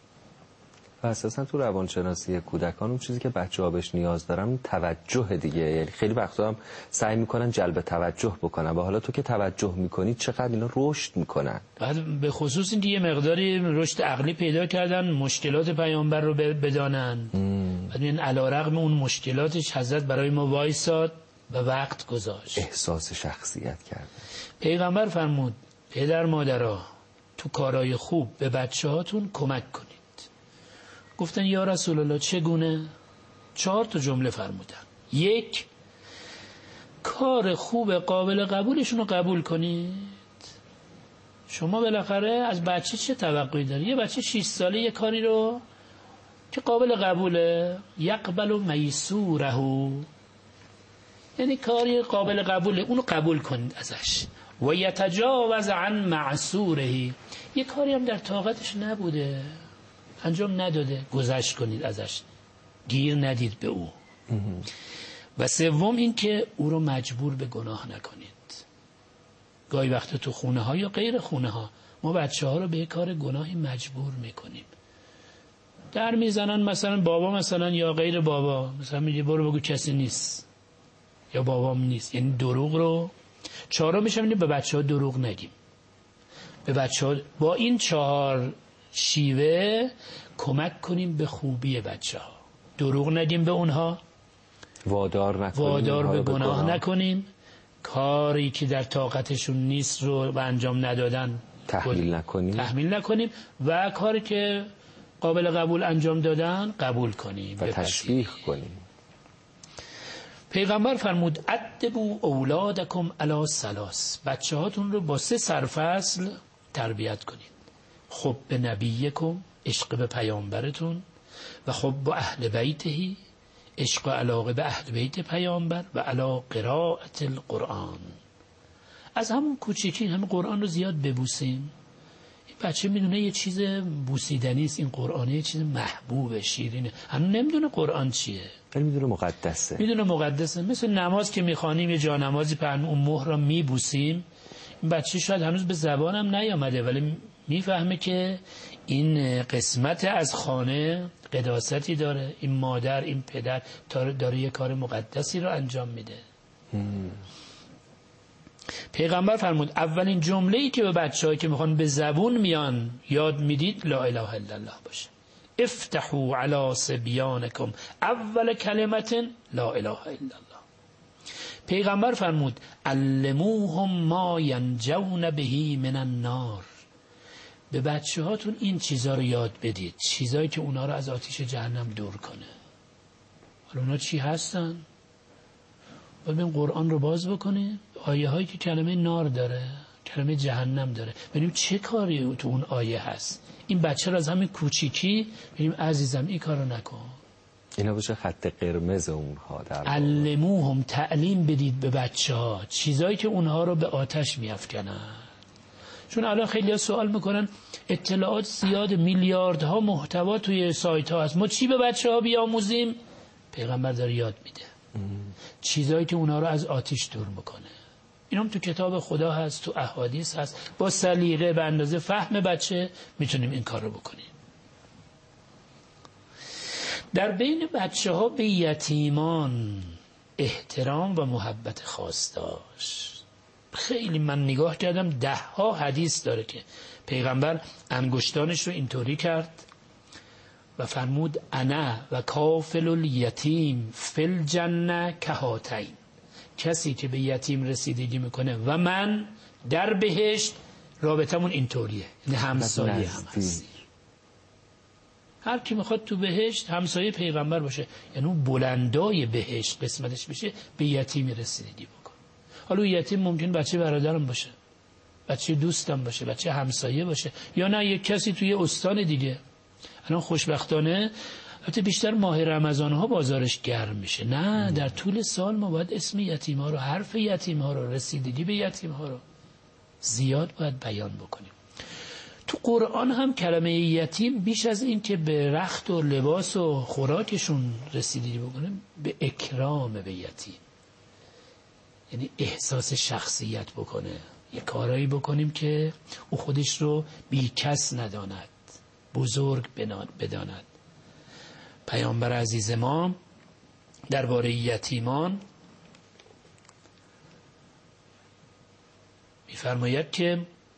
و اساسا تو روانشناسی کودکان اون چیزی که بچه‌ها بهش نیاز دارن توجه دیگه، یعنی خیلی وقتا هم سعی میکنن جلب توجه بکنن و حالا تو که توجه میکنی چقدر اینا رشد میکنن. بعد به خصوص این دیگه مقداری رشد عقلی پیدا کردن، مشکلات پیامبر رو بدانن. بعد این علیرغم اون مشکلاتش حضرت برای ما وایساد و وقت گذاشت، احساس شخصیت کرد. پیغمبر فرمود پدر مادرها تو کارهای خوب به بچه‌هاتون کمک کنید. گفتن یا رسول الله چگونه؟ 4 تا جمله فرمودن. 1، کار خوب قابل قبولشون رو قبول کنید. شما بالاخره از بچه چه توقعی داری؟ یه بچه 6 ساله یه کاری رو که قابل قبوله، یقبل میسوره، یعنی کاری قابل قبوله، اونو قبول کنید ازش. و یتجاوز عن معسوره، یه کاری هم در طاقتش نبوده، انجام نداده، گذشت کنید ازش، گیر ندید به او. و 3 این که او رو مجبور به گناه نکنید. گاهی وقتا تو خونه ها یا غیر خونه ها ما بچه ها رو به کار گناهی مجبور میکنیم. در میزنن مثلا بابا مثلا یا غیر بابا مثلا میگه برو بگو کسی نیست یا بابام نیست، یعنی دروغ رو. 4 میشم به بچه ها دروغ نگیم. به بچه ها با این 4 شیوه کمک کنیم به خوبی بچه ها. دروغ نگیم به اونها، وادار به گناه نکنیم، کاری که در طاقتشون نیست رو به انجام ندادن تحمیل نکنیم و کاری که قابل قبول انجام دادن قبول کنیم و تشویق کنیم. پیغمبر فرمود ادبوا اولادکم علی 3، بچه هاتون رو با 3 سرفصل تربیت کنید. خب به نبیکم، عشق به پیامبرتون، و خب با اهل بیتهی، عشق و علاقه به اهل بیت پیامبر، و علی قرائت القرآن، از همون کوچیکی همون قرآن رو زیاد ببوسیم. این بچه میدونه یه چیز بوسیدنی است، این قرآنه یه چیز محبوب شیرینه، هنوز نمیدونه قرآن چیه، میدونه مقدسه. مثل نماز که میخوانیم یه جا نمازی پهن اون مهر رو میبوسیم، این بچه شاید هنوز به زبانم نیامده ولی میفهمه که این قسمت از خانه قداستی داره، این مادر این پدر داره یه کار مقدسی رو انجام میده. پیغمبر فرمود اولین جمله‌ای که به بچه‌هایی که میخوان به زبون میان یاد میدید لا اله الا الله باشه. افتحوا علی صبیانکم اول کلمت لا اله الا الله. پیغمبر فرمود علموهم ما ینجون بهی من النار، به بچه هاتون این چیزا رو یاد بدید، چیزایی که اونا رو از آتش جهنم دور کنه. حالا اونا چی هستن؟ باید این قرآن رو باز بکنیم، آیه هایی که کلمه نار داره، کلمه جهنم داره، ببینیم چه کاری تو اون آیه هست. این بچه رو از همین کوچیکی ببینیم عزیزم این کار رو نکن. اینا بشه خط قرمز اونها. در علموهم، تعلیم بدید به بچه ها چیزایی که اونها رو به آتش میافکنن. چون الان خیلی ها سوال میکنن اطلاعات زیاد، میلیاردها محتوا توی سایت ها هست، ما چی به بچه ها بیاموزیم؟ پیغمبر داره یاد میده چیزایی که اونها رو از آتش دور میکنه. این هم تو کتاب خدا هست، تو احادیث هست. با سلیقه به اندازه فهم بچه میتونیم این کار رو بکنیم. در بین بچه ها به یتیمان احترام و محبت خاص داشت. خیلی من نگاه کردم 10 حدیث داره که پیغمبر انگشتانش رو اینطوری کرد و فرمود انا و کافل الیتیم فی الجنه کهاتین، کسی که به یتیم رسیدگی میکنه و من در بهشت رابطمون اینطوریه، یعنی همسایه هم هستی. هر کی میخواد تو بهشت همسایه پیغمبر باشه، یعنی اون بلندای بهشت قسمتش بشه به یتیمی رسیدگی بکن. حالا یتیم ممکن بچه برادرم باشه، بچه دوستم باشه، بچه همسایه باشه، یا نه یک کسی توی استان دیگه. الان خوشبختانه البته بیشتر ماه رمضان ها بازارش گرم میشه، نه در طول سال ما باید اسم یتیم ها رو، حرف یتیم ها رو، رسیدگی به یتیم ها رو زیاد باید بیان بکنیم. تو قرآن هم کلمه یتیم بیش از این که به رخت و لباس و خوراکشون رسیدگی بکنیم، به اکرام به یتیم، یعنی احساس شخصیت بکنه، یه کارایی بکنیم که او خودش رو بی کس نداند، بزرگ بداند. پیامبر عزیز ما درباره یتیمان می‌فرماید که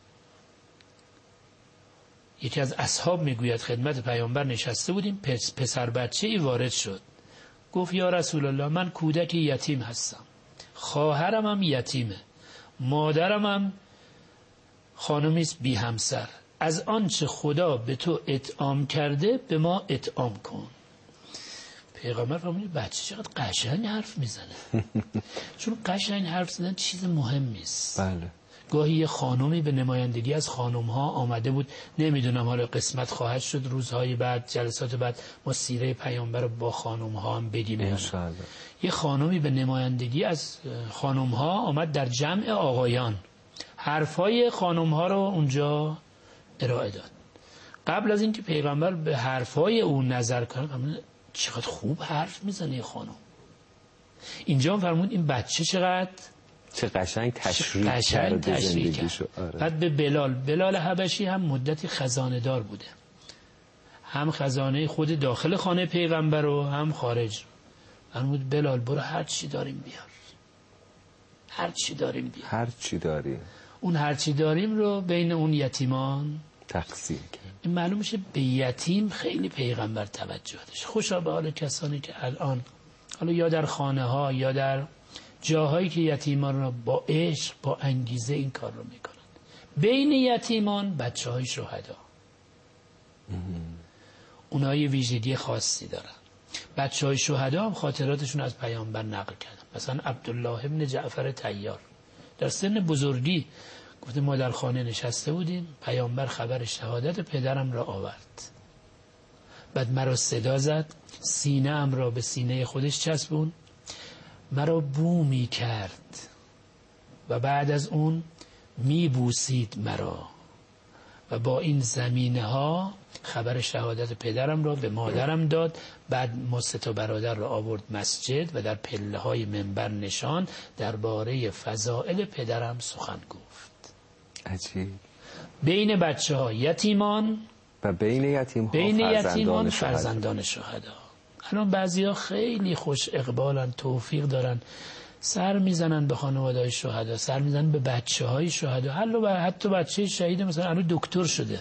یکی از اصحاب میگوید خدمت پیامبر نشسته بودیم، پسر بچه‌ای وارد شد، گفت یا رسول الله من کودک یتیم هستم، خواهرم هم یتیمه، مادرم هم خانمی است بی همسر، از آنچه خدا به تو اطعام کرده به ما اطعام کن. پیغمبر فرمود بچه چقدر قشنگ حرف میزنه. چون قشنگ حرف زدن چیز مهمی است. بله. گاهی یه خانومی به نمایندگی از خانوم‌ها آمده بود، نمیدونم حالا قسمت خواهد شد روزهای بعد، جلسات بعد ما سیره پیامبر رو با خانوم‌ها هم بگیم انشاءالله. یه خانومی به نمایندگی از خانوم‌ها آمد در جمع آقایان، حرفای خانوم‌ها رو اونجا ارائه داد. قبل از اینکه پیغمبر به حرفای اون نظر کنه، چقدر خوب حرف میزنه خانم. اینجا فرمود این بچه چقدر چه قشنگ تشریح کرده زندگیشو. آره. بعد به بلال حبشی هم مدتی خزانه دار بوده، هم خزانه خود داخل خانه پیغمبر و هم خارج. فرمود بلال برو هر چی داریم بیار، هر چی داریم بیار، هر چی داریم. اون هر چی داریم رو بین اون یتیمان تقسیم کرد. این معلوم میشه به یتیم خیلی پیغمبر توجه داشت. خوشا به حال کسانی که الان حالا یا در خانه ها یا در جاهایی که یتیمان را با عشق با انگیزه این کار رو میکنن. بین یتیمان بچه های شهدا، اونها یه ویژگی خاصی دارن. بچه های شهدا هم خاطراتشون از پیامبر نقل کردن. مثلا عبدالله ابن جعفر طیار در سن بزرگی گفته ما در خانه نشسته بودیم، پیامبر خبر شهادت پدرم را آورد، بعد مرا صدا زد، سینه ام را به سینه خودش چسبون، مرا بو می کرد و بعد از اون می بوسید مرا و با این زمینه ها خبر شهادت پدرم را به مادرم داد. بعد ما سه تا برادر را آورد مسجد و در پله های منبر نشان درباره فضائل پدرم سخن گفت. عجیب. بین بچه ها یتیمان و بین یتیمان فرزندان شهدا. الان بعضی ها خیلی خوش اقبالن، توفیق دارن، سر میزنن به خانواده‌های شهدا، سر میزنن به بچه های شهدا. حتی بچه شهید مثلا الان دکتر شده،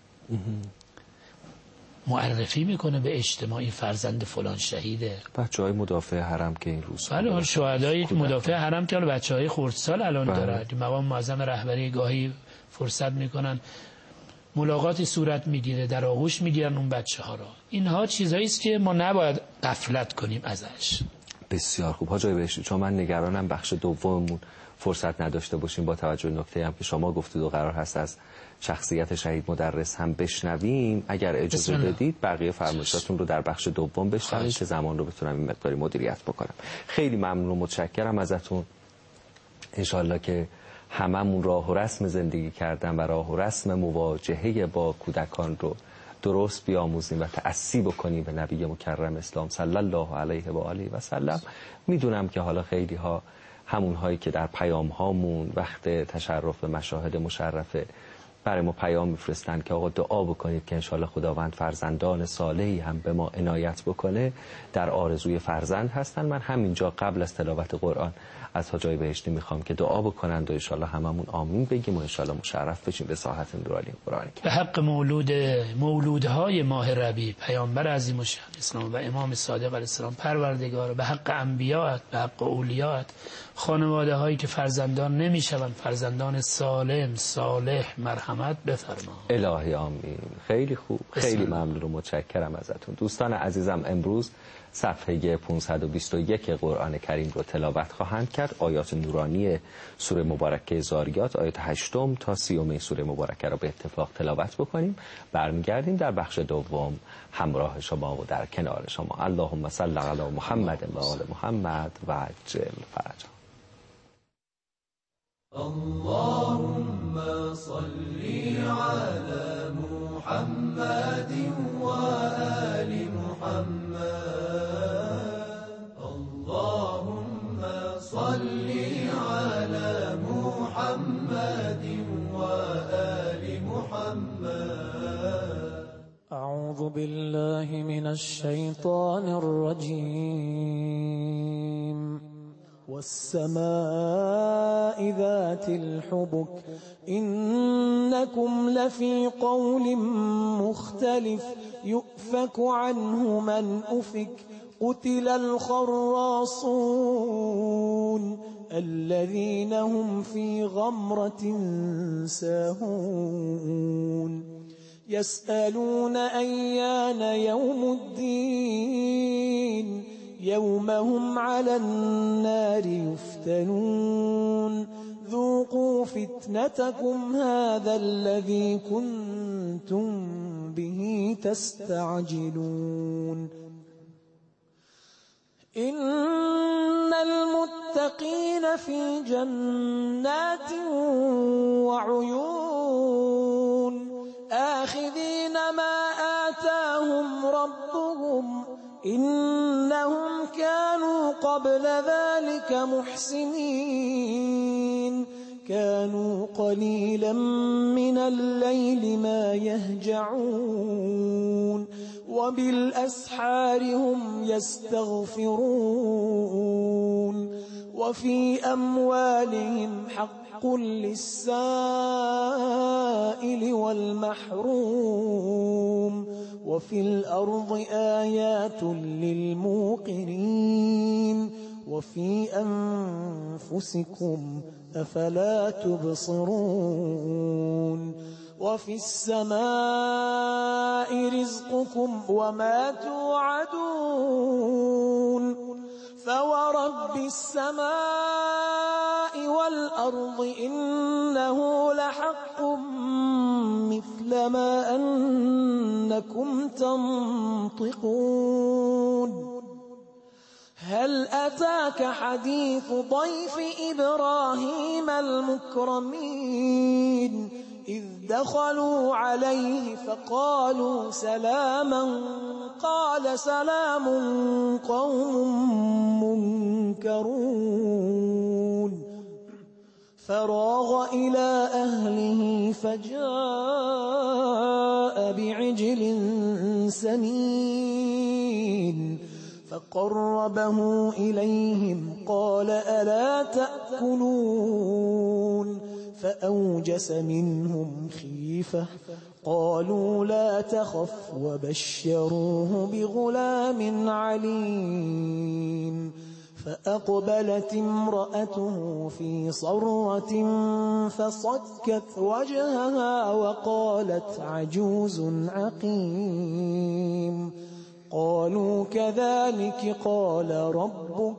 معرفی میکنه به اجتماع این فرزند فلان شهیده. بچهای مدافع حرم که این روز بله، شهدای مدافع حرم که بچهای خردسال الان داره. مقام معظم رهبری گاهی فرصت میکنن، ملاقاتی صورت میگیره، در آغوش میگیرن اون بچه ها را. اینها چیزایی است که ما نباید غفلت کنیم ازش. بسیار خوب حاج بهشتی، چون من نگرانم بخش دوممون فرصت نداشته باشیم با توجه به نکته هم که شما گفتید و قرار هست از شخصیت شهید مدرس هم بشنویم، اگر اجازه بدید بقیه فرمایشاتون رو در بخش دوم بشنویم که زمان رو بتونم این مقداری مدیریت بکنم. خیلی ممنون و متشکرم ازتون. انشالله که هممون راه و رسم زندگی کردن و راه و رسم مواجهه با کودکان رو درست بیاموزیم و تأسی بکنیم به نبی مکرم اسلام صلی الله علیه و آله و سلم. میدونم که حالا خیلی ها همون هایی که در پیام هامون وقت تشرف به مشاهد مشرفه برای ما پیام میفرستن که آقا دعا بکنید که انشالله خداوند فرزندان صالحی هم به ما عنایت بکنه، در آرزوی فرزند هستن. من همینجا قبل از تلاوت قرآن از حاجای بهشتی میخوام که دعا بکنند و انشالله هممون آمین بگیم و انشالله مشرف بشیم به ساحت نورانی قرآن. به حق مولودهای ماه ربیع، پیامبر عظیم الشأن اسلام و امام صادق علیه السلام پروردگار، به حق انبیاء، به حق اولیاء، خانواده هایی که فرزندان نمیشوند، فرزندان سالم صالح مرحمت بفرما. الهی آمین. خیلی خوب، خیلی ممنون و متشکرم ازتون. دوستان عزیزم امروز صفحه 521 قرآن کریم رو تلاوت خواهند کرد. آیات نورانی سوره مبارکه ذاریات آیات 8 تا 30 سوره مبارکه رو به اتفاق تلاوت بکنیم. برمیگردیم در بخش دوم همراه شما و در کنار شما. اللهم صل علی محمد و آل محمد و عجل فرجهم. اللهم صل على محمد وآل محمد. اللهم صل على محمد وآل محمد. أعوذ بالله من الشيطان الرجيم. والسماء ذات الحبك إنكم لفي قول مختلف يؤفك عنه من أفك قتل الخراصون الذين هم في غمرة ساهون يسألون أيان يوم الدين يوم هم على النار يفتنون ذوقوا فتنتكم هذا الذي كنتم به تستعجلون. إن المتقين في جنات وعيون آخذين ما آتاهم ربهم إنهم كانوا قبل ذلك محسنين كانوا قليلا من الليل ما يهجعون وبالأسحار هم يستغفرون وفي أموالهم حق للسائل والمحروم وفي الأرض آيات للموقنين وفي أنفسكم أفلا تبصرون وفي السماء رزقكم وما توعدون فورب السماء والأرض إنه لحق مثل ما أنكم تنطقون. هل أتاك حديث ضيف إبراهيم المكرمين إذ دخلوا عليه فقالوا سلاما قال سلام قوم منكرون فراغ إلى أهله فجاء بعجل سمين فقربه إليهم قال ألا تأكلون فأوجس منهم خيفة قالوا لا تخف وبشروه بغلام عليم فأقبلت امرأته في صرة فصكت وجهها وقالت عجوز عقيم قالوا كذلك قال ربك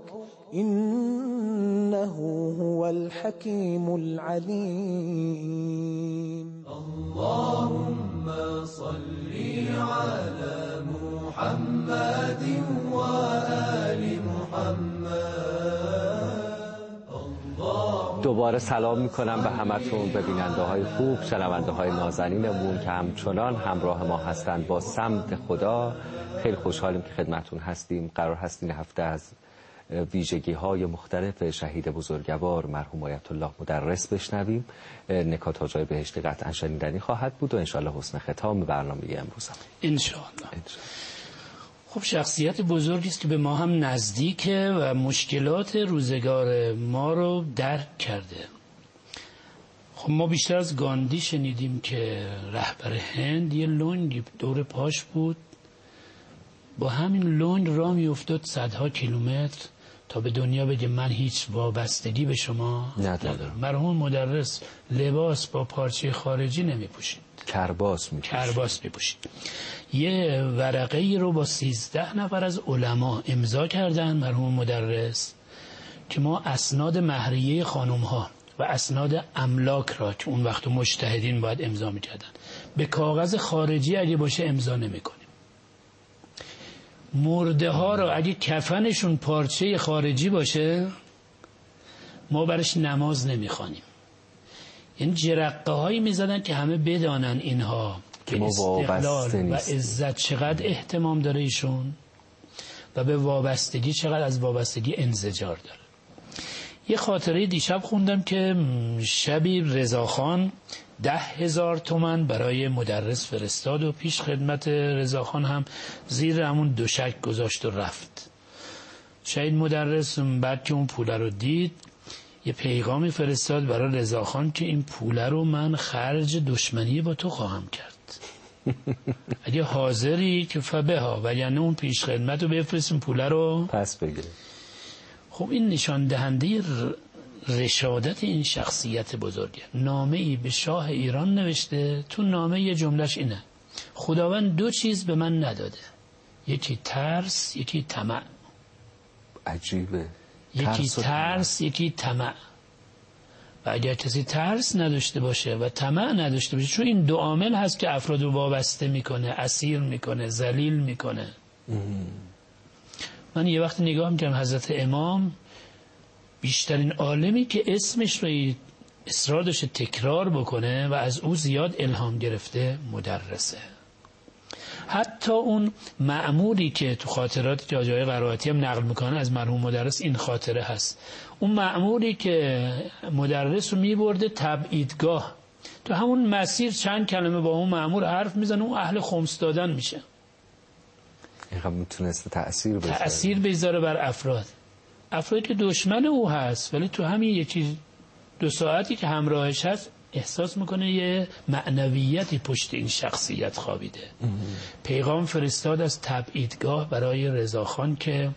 إنه هو الحكيم العليم. اللهم صل على محمد وآل محمد. دوباره سلام میکنم به همتون، به بیننده های خوب، شنونده های نازنینمون که همچنان همراه ما هستند با سمت خدا. خیلی خوشحالیم که خدمتون هستیم. قرار هست این هفته از ویژگی‌های مختلف شهید بزرگوار مرحوم آیت الله مدرس بشنویم. نکات های بهشت قطعا شنیدنی خواهد بود و انشالله حسن ختام برنامه امروز هم انشالله. خب شخصیت بزرگی است که به ما هم نزدیکه و مشکلات روزگار ما رو درک کرده. خب ما بیشتر از گاندی شنیدیم که رهبر هند یه لنگی دور پاش بود، با همین لنگ راه میافتاد صدها کیلومتر تا به دنیا بگه من هیچ وابستگی به شما ندارم. مرحوم مدرس لباس با پارچه خارجی نمیپوشید، کرباس میپوشید. یه ورقه ای رو با 13 نفر از علما امضا کردن مرحوم مدرس که ما اسناد مهریه خانم ها و اسناد املاک را که اون وقت مجتهدین باید امضا میکردن به کاغذ خارجی اگه باشه امضا نمیکنیم. مرده ها را اگه کفنشون پارچه خارجی باشه ما برش نماز نمیخوانیم. این جرقه هایی میزدن که همه بدانن اینها به استقلال و عزت چقدر اهتمام داره ایشون و به وابستگی چقدر از وابستگی انزجار داره. یه خاطره دیشب خوندم که شبی رضاخان 10,000 تومان برای مدرس فرستاد و پیش خدمت رضاخان هم زیر همون دوشک گذاشت و رفت. شهید مدرس بعد که اون پوله رو دید یه پیغامی فرستاد برای رضاخان که این پوله رو من خرج دشمنی با تو خواهم کرد. اگه حاضری که فبها و یعنی اون پیش خدمت رو بفرستیم پوله رو پس بگیره. خب این نشان دهنده رشادت این شخصیت بزرگه. نامه‌ای به شاه ایران نوشته، تو نامه یه جملهش اینه: خداوند 2 چیز به من نداده، یکی ترس یکی طمع. عجیبه. یکی ترس یکی طمع. و اگر کسی ترس نداشته باشه و طمع نداشته باشه، چون این 2 عامل هست که افراد رو وابسته میکنه، اسیر میکنه، ذلیل میکنه. من یه وقت نگاه میکنم حضرت امام بیشترین عالمی که اسمش رو اصرار داشته تکرار بکنه و از او زیاد الهام گرفته مدرسه. حتی اون مأموری که تو خاطرات که آجای قرائتی هم نقل میکنه از مرحوم مدرس این خاطره هست. اون مأموری که مدرس رو میبرده تبعیدگاه، تو همون مسیر چند کلمه با اون مأمور حرف میزنه، اون اهل خمس دادن میشه. اینقدر میتونسته تأثیر بذاره بر افرادی که دشمن او هست، ولی تو همین 1-2 ساعتی که همراهش هست احساس میکنه یه معنویتی پشت این شخصیت خوابیده. پیغام فرستاد از تبعیدگاه برای رضاخان که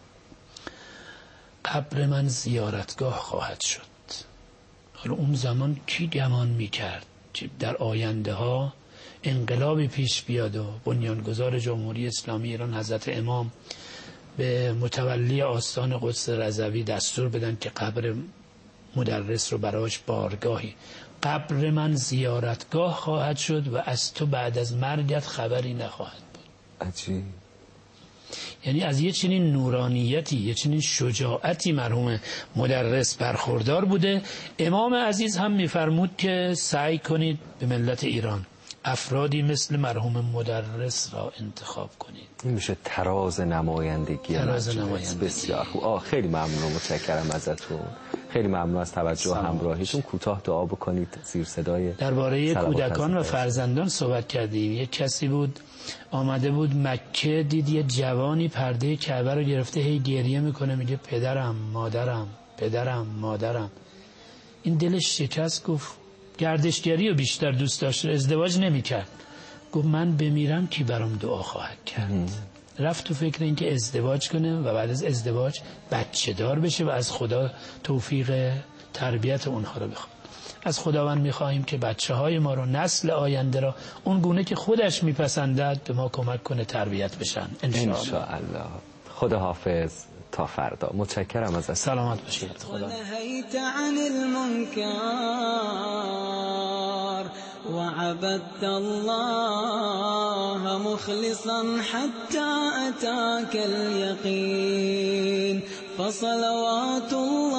قبر من زیارتگاه خواهد شد. حالا اون زمان کی گمان میکرد که در آینده ها انقلابی پیش بیاد و بنیانگذار جمهوری اسلامی ایران حضرت امام به متولی آستان قدس رضوی دستور بدن که قبر مدرس رو براش بارگاهی، قبر من زیارتگاه خواهد شد و از تو بعد از مرگت خبری نخواهد بود. عجیب. یعنی از یه چنین نورانیتی، یه چنین شجاعتی مرحوم مدرس برخوردار بوده. امام عزیز هم میفرمود که سعی کنید به ملت ایران افرادی مثل مرحوم مدرس را انتخاب کنید. این میشه تراز نمایندگی. بسیار خوب. خیلی ممنون، متشکرم ازتون. خیلی ممنون از توجه و همراهیتون. کوتاه دعا بکنید زیر صدای درباره کودکان و فرزندان صحبت کردیم. یک کسی بود آمده بود مکه، دید یه جوانی پرده کعبه رو گرفته هی گریه میکنه، میگه پدرم مادرم پدرم مادرم. این دلش شکست، گفت گردشگری رو بیشتر دوست داشت، ازدواج نمیکرد. گفت من بمیرم کی برام دعا خواهد کرد؟ رفت تو فکر این که ازدواج کنه و بعد از ازدواج بچه دار بشه و از خدا توفیق تربیت اونها رو بخواد. از خداوند میخواهیم که بچه های ما رو، نسل آینده را اون گونه که خودش میپسندد به ما کمک کنه تربیت بشن انشاءالله. خدا حافظ تا فردا. متشکرم ازت. سلامت باشید. خدا. نهیت عن المنکر وعبدت الله مخلصا حتى أتاك اليقين فصلوات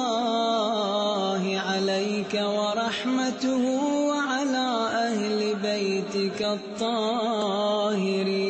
الله عليك ورحمته وعلى أهل بيتك الطاهرين.